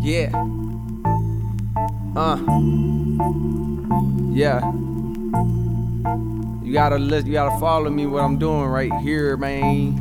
Yeah. Yeah. You gotta follow me what I'm doing right here, man.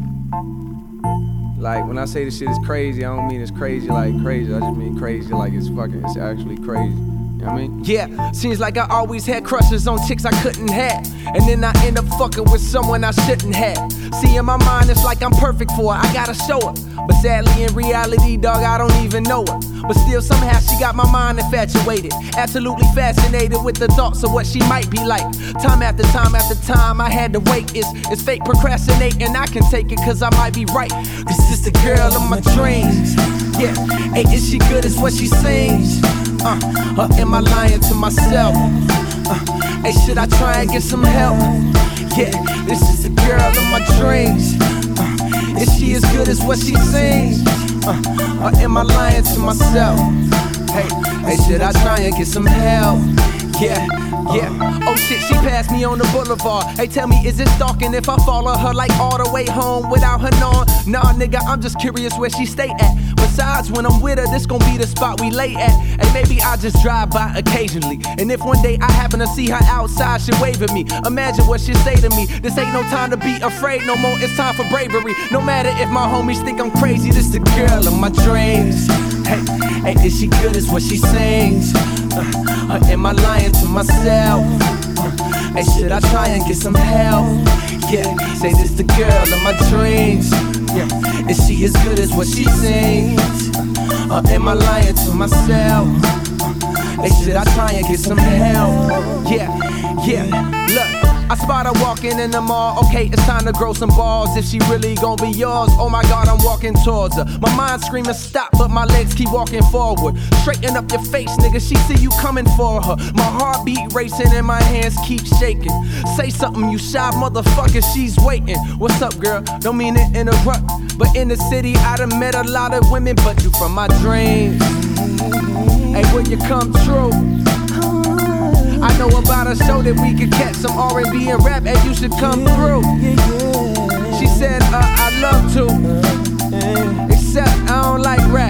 Like, when I say this shit is crazy, I don't mean it's crazy like crazy. I just mean crazy like it's actually crazy. You know what I mean? Yeah, seems like I always had crushes on chicks I couldn't have. And then I end up fucking with someone I shouldn't have. See, in my mind, it's like I'm perfect for her, I gotta show her. But sadly, in reality, dog, I don't even know her. But still, somehow she got my mind infatuated. Absolutely fascinated with the thoughts of what she might be like. Time after time after time, I had to wait. It's fake procrastinating, I can take it cause I might be right. Cause this the girl of my dreams. Yeah, hey, is she good as what she sings? Or am I lying to myself? Hey, should I try and get some help? Yeah, this is the girl of my dreams. Is she as good as what she sings? Or am I lying to myself? Hey, should I try and get some help? Yeah. Oh shit, she passed me on the boulevard. Hey, tell me, is it stalking if I follow her like all the way home without her knowing? Nah, nigga, I'm just curious where she stay at. Besides, when I'm with her, this gon' be the spot we lay at. And maybe I just drive by occasionally. And if one day I happen to see her outside, she wave at me. Imagine what she'd say to me. This ain't no time to be afraid no more, it's time for bravery. No matter if my homies think I'm crazy, this the girl of my dreams. Hey, is she good as what she sings? Or am I lying to myself? Hey, should I try and get some help? Yeah, say this the girl of my dreams. Yeah, is she as good as what she sings? Or am I lying to myself? Hey, should I try and get some help? Yeah, look. I spot her walking in the mall, okay, it's time to grow some balls. If she really gon' be yours, oh my God, I'm walking towards her. My mind screaming stop, but my legs keep walking forward. Straighten up your face, nigga, she see you coming for her. My heartbeat racing and my hands keep shaking. Say something, you shy motherfucker, she's waiting. What's up, girl? Don't mean to interrupt, but in the city I done met a lot of women, but you from my dreams. Hey, will you come true? I know about a show that we could catch some R&B and rap, and you should come through. She said, I love to, except I don't like rap.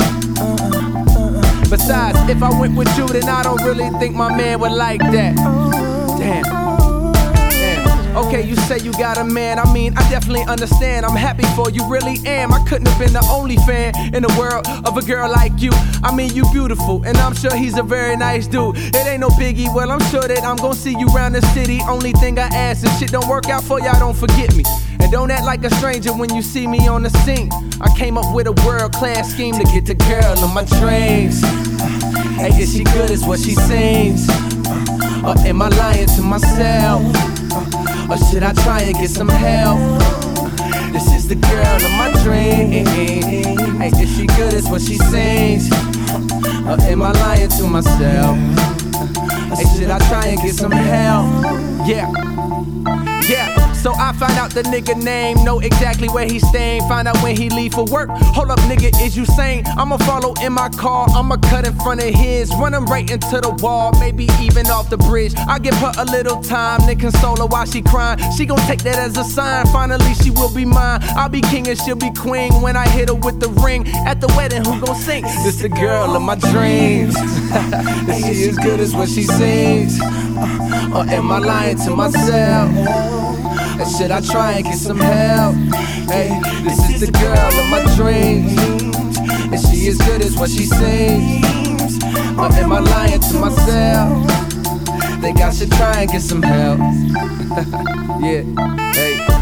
Besides, if I went with you, then I don't really think my man would like that. Damn. Okay, you say you got a man, I mean, I definitely understand. I'm happy for you, really am. I couldn't have been the only fan in the world of a girl like you. I mean, you beautiful, and I'm sure he's a very nice dude. It ain't no biggie, well, I'm sure that I'm gonna see you around the city. Only thing I ask, if shit don't work out for y'all, don't forget me. And don't act like a stranger when you see me on the scene. I came up with a world-class scheme to get the girl of my dreams. Hey, is she good as what she sings? Or am I lying to myself? Or should I try and get some help? This is the girl of my dreams. Hey, is she good as what she sings? Or am I lying to myself? Hey, should I try and get some help? Yeah. So I find out the nigga name, know exactly where he's staying, find out when he leave for work. Hold up, nigga, is you sane? I'ma follow in my car, I'ma cut in front of his, run him right into the wall, maybe even off the bridge. I give her a little time, then console her while she crying. She gon' take that as a sign, finally she will be mine. I'll be king and she'll be queen when I hit her with the ring. At the wedding, who gon' sing? This the girl of my dreams. Is she as good as what she sings? Or am I lying to myself? And should I try and get some help? Hey, this is the girl of my dreams. And she as good as what she sings? Or am I lying to myself? Think I should try and get some help. Yeah, hey.